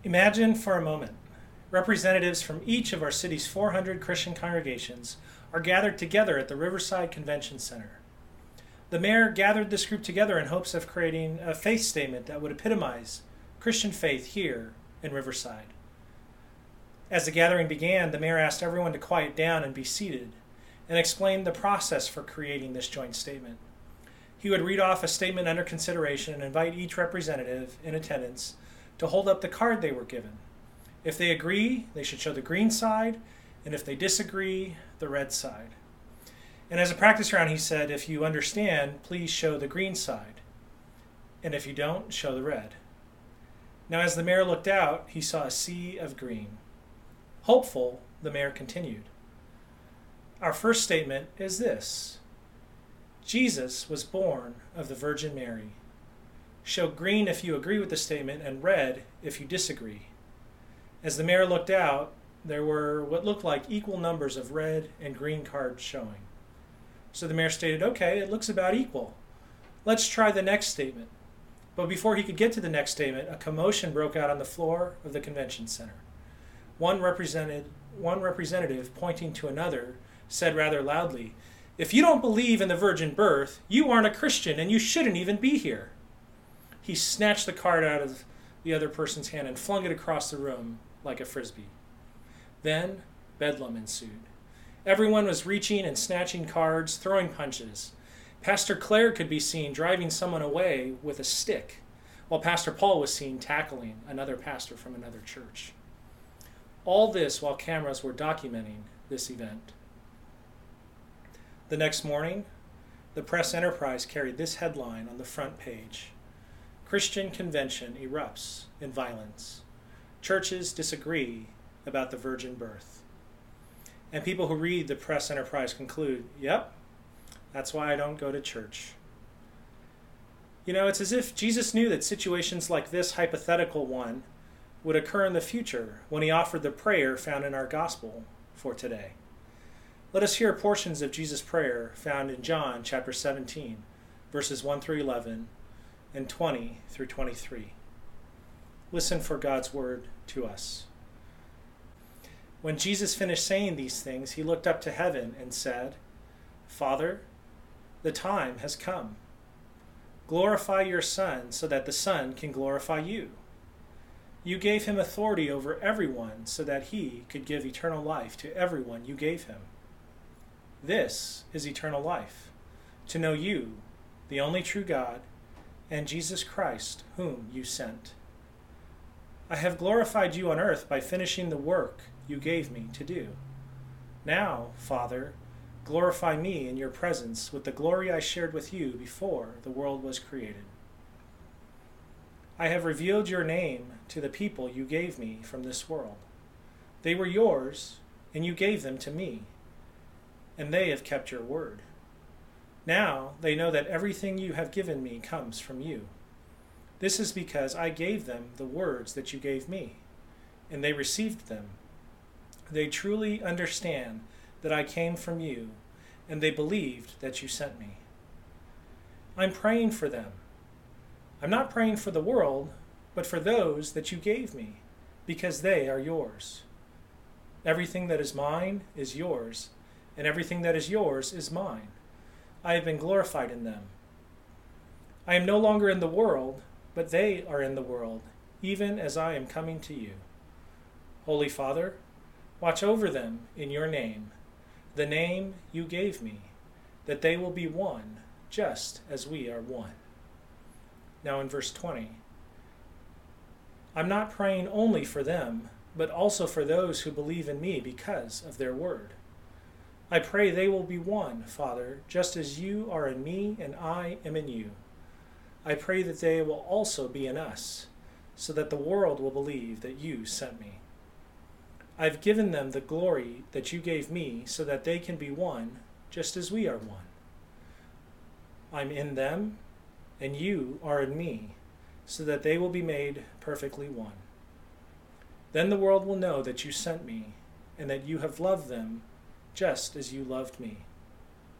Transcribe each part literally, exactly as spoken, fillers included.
Imagine for a moment, representatives from each of our city's four hundred Christian congregations are gathered together at the Riverside Convention Center. The mayor gathered this group together in hopes of creating a faith statement that would epitomize Christian faith here in Riverside. As the gathering began, the mayor asked everyone to quiet down and be seated and explained the process for creating this joint statement. He would read off a statement under consideration and invite each representative in attendance to hold up the card they were given. If they agree, they should show the green side, and if they disagree, the red side. And as a practice round, he said, if you understand, please show the green side, and if you don't, show the red. Now, as the mayor looked out, he saw a sea of green. Hopeful, the mayor continued. Our first statement is this: Jesus was born of the Virgin Mary. Show green if you agree with the statement and red if you disagree. As the mayor looked out, there were what looked like equal numbers of red and green cards showing. So the mayor stated, okay, it looks about equal. Let's try the next statement. But before he could get to the next statement, a commotion broke out on the floor of the convention center. One represented, one representative, pointing to another, said rather loudly, if you don't believe in the virgin birth, you aren't a Christian and you shouldn't even be here. He snatched the card out of the other person's hand and flung it across the room like a frisbee. Then bedlam ensued. Everyone was reaching and snatching cards, throwing punches. Pastor Claire could be seen driving someone away with a stick, while Pastor Paul was seen tackling another pastor from another church. All this while cameras were documenting this event. The next morning, the Press Enterprise carried this headline on the front page: Christian convention erupts in violence. Churches disagree about the virgin birth. And people who read the Press Enterprise conclude, yep, that's why I don't go to church. You know, it's as if Jesus knew that situations like this hypothetical one would occur in the future when he offered the prayer found in our gospel for today. Let us hear portions of Jesus' prayer found in John chapter seventeen, verses one through eleven, and twenty through twenty-three. Listen for God's word to us. When Jesus finished saying these things, he looked up to heaven and said, Father, the time has come. Glorify your Son so that the Son can glorify you. You gave him authority over everyone so that he could give eternal life to everyone you gave him. This is eternal life, to know you, the only true God, and Jesus Christ, whom you sent. I have glorified you on earth by finishing the work you gave me to do. Now, Father, glorify me in your presence with the glory I shared with you before the world was created. I have revealed your name to the people you gave me from this world. They were yours, and you gave them to me, and they have kept your word. Now they know that everything you have given me comes from you. This is because I gave them the words that you gave me, and they received them. They truly understand that I came from you, and they believed that you sent me. I'm praying for them. I'm not praying for the world, but for those that you gave me, because they are yours. Everything that is mine is yours, and everything that is yours is mine. I have been glorified in them. I am no longer in the world, but they are in the world, even as I am coming to you. Holy Father, watch over them in your name, the name you gave me, that they will be one, just as we are one. Now in verse twenty, I'm not praying only for them, but also for those who believe in me because of their word. I pray they will be one, Father, just as you are in me and I am in you. I pray that they will also be in us, so that the world will believe that you sent me. I've given them the glory that you gave me so that they can be one, just as we are one. I'm in them, and you are in me, so that they will be made perfectly one. Then the world will know that you sent me, and that you have loved them just as you loved me.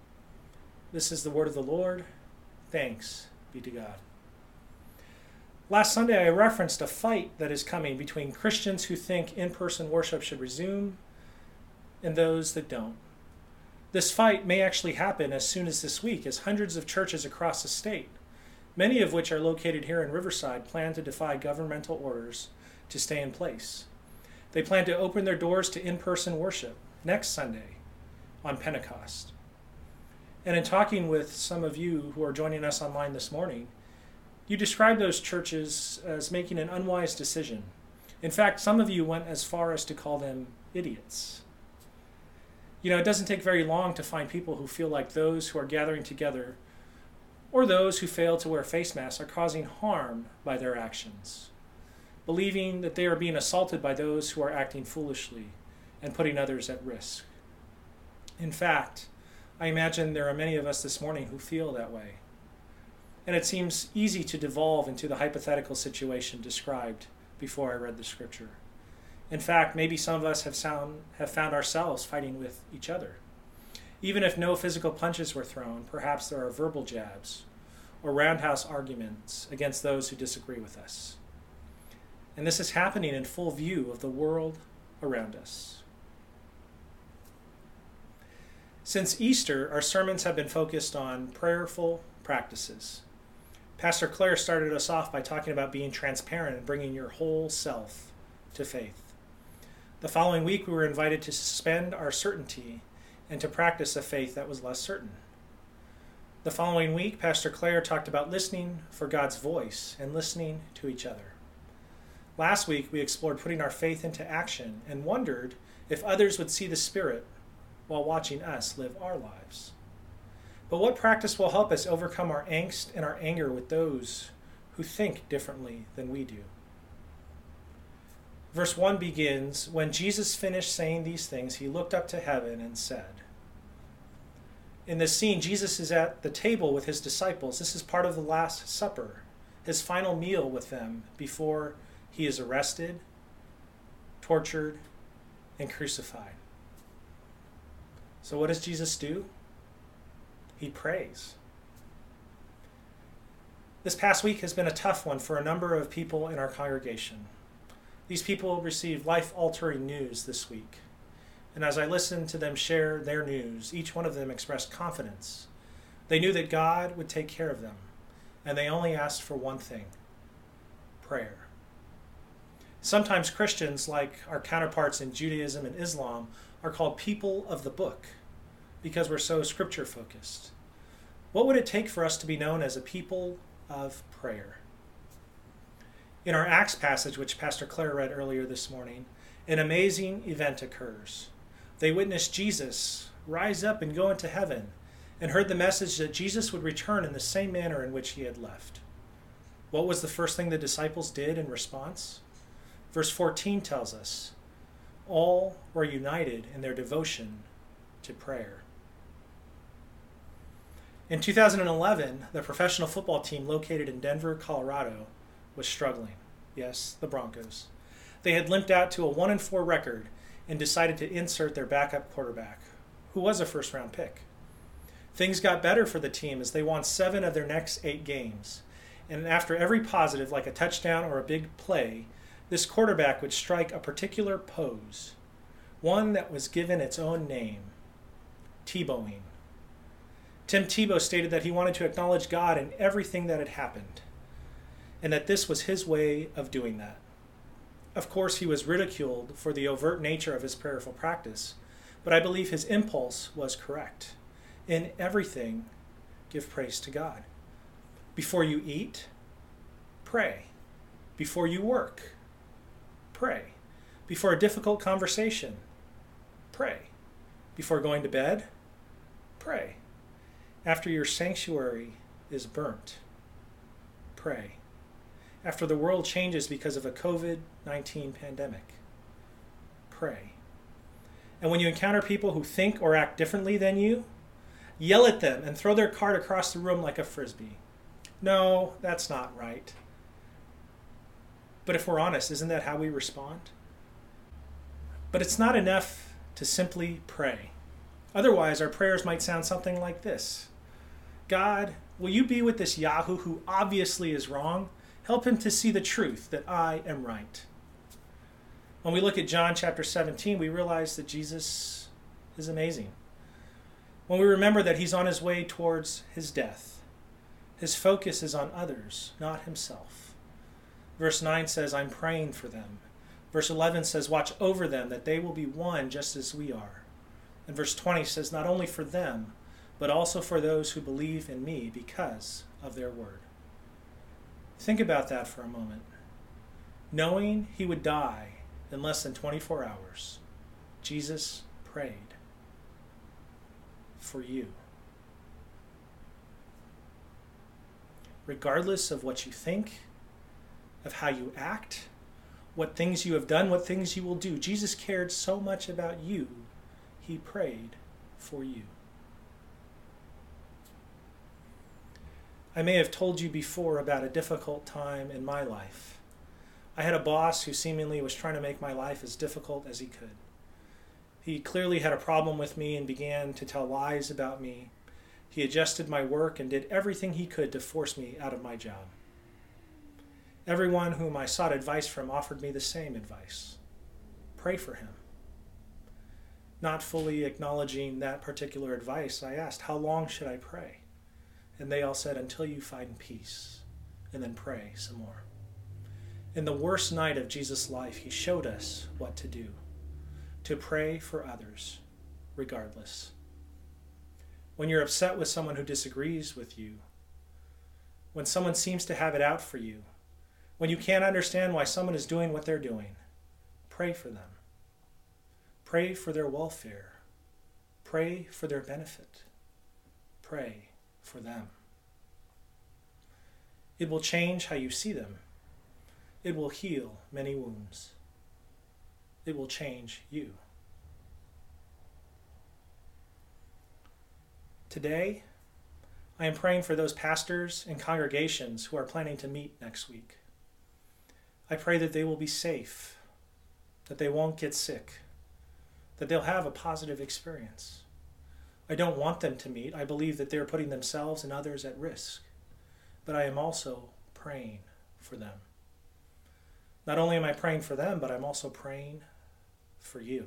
This is the word of the Lord. Thanks be to God. Last Sunday, I referenced a fight that is coming between Christians who think in-person worship should resume and those that don't. This fight may actually happen as soon as this week, as hundreds of churches across the state, many of which are located here in Riverside, plan to defy governmental orders to stay in place. They plan to open their doors to in-person worship next Sunday on Pentecost. And in talking with some of you who are joining us online this morning, you described those churches as making an unwise decision. In fact, some of you went as far as to call them idiots. You know, it doesn't take very long to find people who feel like those who are gathering together or those who fail to wear face masks are causing harm by their actions, believing that they are being assaulted by those who are acting foolishly and putting others at risk. In fact, I imagine there are many of us this morning who feel that way. And it seems easy to devolve into the hypothetical situation described before I read the scripture. In fact, maybe some of us have, sound, have found ourselves fighting with each other. Even if no physical punches were thrown, perhaps there are verbal jabs or roundhouse arguments against those who disagree with us. And this is happening in full view of the world around us. Since Easter, our sermons have been focused on prayerful practices. Pastor Claire started us off by talking about being transparent and bringing your whole self to faith. The following week, we were invited to suspend our certainty and to practice a faith that was less certain. The following week, Pastor Claire talked about listening for God's voice and listening to each other. Last week, we explored putting our faith into action and wondered if others would see the Spirit while watching us live our lives. But what practice will help us overcome our angst and our anger with those who think differently than we do? Verse one begins, "When Jesus finished saying these things, he looked up to heaven and said." In this scene, Jesus is at the table with his disciples. This is part of the Last Supper, his final meal with them before he is arrested, tortured, and crucified. So what does Jesus do? He prays. This past week has been a tough one for a number of people in our congregation. These people received life-altering news this week. And as I listened to them share their news, each one of them expressed confidence. They knew that God would take care of them, and they only asked for one thing: prayer. Sometimes Christians, like our counterparts in Judaism and Islam, are called people of the book because we're so scripture-focused. What would it take for us to be known as a people of prayer? In our Acts passage, which Pastor Claire read earlier this morning, an amazing event occurs. They witnessed Jesus rise up and go into heaven and heard the message that Jesus would return in the same manner in which he had left. What was the first thing the disciples did in response? Verse fourteen tells us, all were united in their devotion to prayer. In two thousand eleven, the professional football team located in Denver, Colorado, was struggling. Yes, the Broncos. They had limped out to a one and four record and decided to insert their backup quarterback, who was a first-round pick. Things got better for the team as they won seven of their next eight games. And after every positive, like a touchdown or a big play, this quarterback would strike a particular pose, one that was given its own name: Tebowing. Tim Tebow stated that he wanted to acknowledge God in everything that had happened, and that this was his way of doing that. Of course, he was ridiculed for the overt nature of his prayerful practice, but I believe his impulse was correct. In everything, give praise to God. Before you eat, pray. Before you work, pray. Before a difficult conversation, pray. Before going to bed, pray. After your sanctuary is burnt, pray. After the world changes because of a covid nineteen pandemic, pray. And when you encounter people who think or act differently than you, yell at them and throw their card across the room like a frisbee. No, that's not right. But if we're honest, isn't that how we respond? But it's not enough to simply pray. Otherwise, our prayers might sound something like this: God, will you be with this Yahoo who obviously is wrong Help him to see the truth that I am right. When we look at John chapter seventeen, we realize that Jesus is amazing. When we remember that he's on his way towards his death, his focus is on others, not himself. Verse nine says, I'm praying for them. Verse eleven says, watch over them, that they will be one just as we are. And verse twenty says, not only for them, but also for those who believe in me because of their word. Think about that for a moment. Knowing he would die in less than twenty-four hours, Jesus prayed for you. Regardless of what you think, of how you act, what things you have done, what things you will do, Jesus cared so much about you, he prayed for you. I may have told you before about a difficult time in my life. I had a boss who seemingly was trying to make my life as difficult as he could. He clearly had a problem with me and began to tell lies about me. He adjusted my work and did everything he could to force me out of my job. Everyone whom I sought advice from offered me the same advice. Pray for him. Not fully acknowledging that particular advice, I asked, how long should I pray? And they all said, until you find peace, and then pray some more. In the worst night of Jesus' life, he showed us what to do, to pray for others, regardless. When you're upset with someone who disagrees with you, when someone seems to have it out for you, when you can't understand why someone is doing what they're doing, pray for them. Pray for their welfare. Pray for their benefit. Pray for them. It will change how you see them. It will heal many wounds. It will change you. Today, I am praying for those pastors and congregations who are planning to meet next week. I pray that they will be safe, that they won't get sick, that they'll have a positive experience. I don't want them to meet. I believe that they're putting themselves and others at risk. But I am also praying for them. Not only am I praying for them, but I'm also praying for you.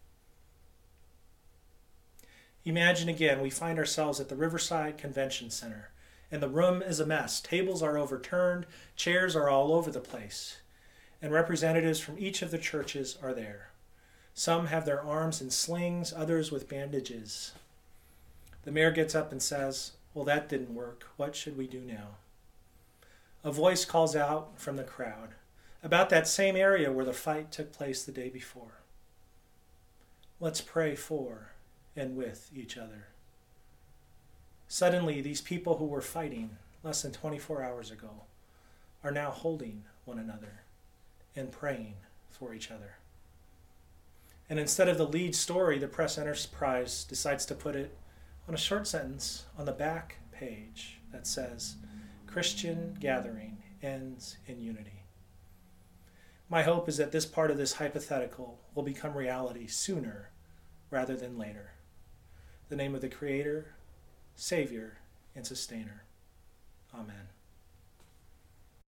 Imagine again, we find ourselves at the Riverside Convention Center, and the room is a mess. Tables are overturned, chairs are all over the place, and representatives from each of the churches are there. Some have their arms in slings, others with bandages. The mayor gets up and says, well, that didn't work. What should we do now? A voice calls out from the crowd about that same area where the fight took place the day before. Let's pray for and with each other. Suddenly, these people who were fighting less than twenty-four hours ago are now holding one another and praying for each other. And instead of the lead story, the Press Enterprise decides to put it on a short sentence on the back page that says, Christian gathering ends in unity. My hope is that this part of this hypothetical will become reality sooner rather than later. In the name of the Creator, Savior, and Sustainer. Amen.